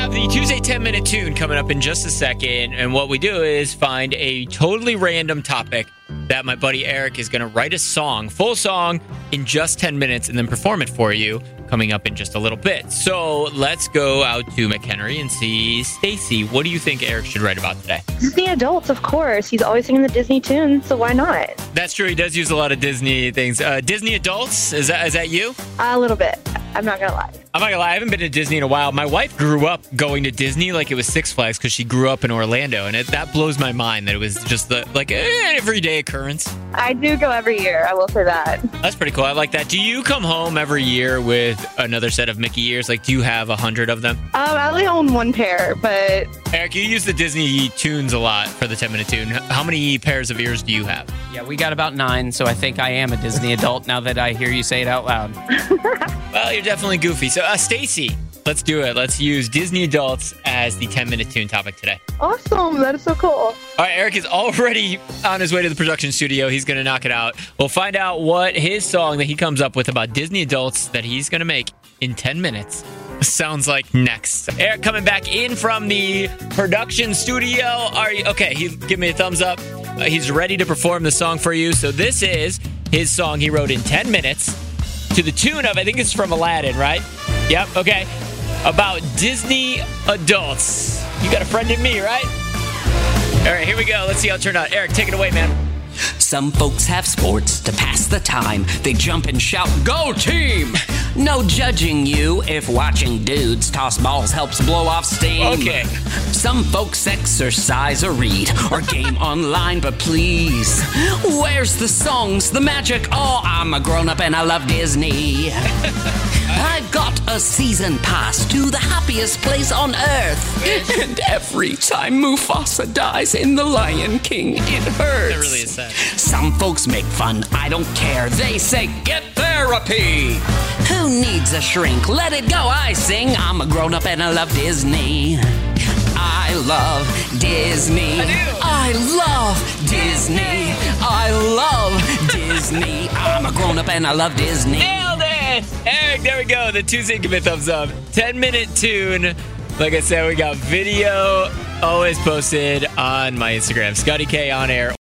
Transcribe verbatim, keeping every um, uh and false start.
have the Tuesday ten-minute tune coming up in just a second. And what we do is find a totally random topic that my buddy Eric is going to write a song, full song, in just ten minutes and then perform it for you coming up in just a little bit. So let's go out to McHenry and see Stacy. What do you think Eric should write about today? Disney adults, of course. He's always singing the Disney tunes, so why not? That's true. He does use a lot of Disney things. Uh, Disney adults? Is that is that you? A little bit. I'm not going to lie. I'm not gonna lie, I haven't been to Disney in a while. My wife grew up going to Disney like it was Six Flags because she grew up in Orlando, and it, that blows my mind that it was just the, like an everyday occurrence. I do go every year. I will say that. That's pretty cool. I like that. Do you come home every year with another set of Mickey ears? Like, do you have a hundred of them? Um, I only own one pair, but... Eric, you use the Disney tunes a lot for the ten-minute tune. How many pairs of ears do you have? Yeah, we got about nine, so I think I am a Disney adult now that I hear you say it out loud. Well, you're definitely goofy. So, uh, Stacy, let's do it. Let's use Disney adults as the ten-minute tune topic today. Awesome. That is so cool. All right, Eric is already on his way to the production studio. He's going to knock it out. We'll find out what his song that he comes up with about Disney adults that he's going to make in ten minutes sounds like next. Eric coming back in from the production studio. Are you okay? He give me a thumbs up. Uh, he's ready to perform the song for you. So this is his song he wrote in ten minutes to the tune of, I think it's from Aladdin, right? Yep, okay. About Disney adults. You got a friend in me, right? All right, here we go. Let's see how it turned out. Eric, take it away, man. Some folks have sports to pass the time. They jump and shout, "Go team!" No judging you if watching dudes toss balls helps blow off steam. Okay. Some folks exercise or read or game online, but please, where's the songs, the magic? Oh, I'm a grown-up and I love Disney. I've got a season pass to the happiest place on earth. And every time Mufasa dies in The Lion King, it hurts. That really is sad. Some folks make fun, I don't care. They say, get therapy. Who needs a shrink? Let it go, I sing. I'm a grown-up and I love Disney. I love Disney. I do. I love Disney. I love Disney. I'm a grown-up and I love Disney. Nailed it! Eric, there we go. The Tuesday give me a thumbs up. ten-minute tune. Like I said, we got video always posted on my Instagram. Scotty K on air.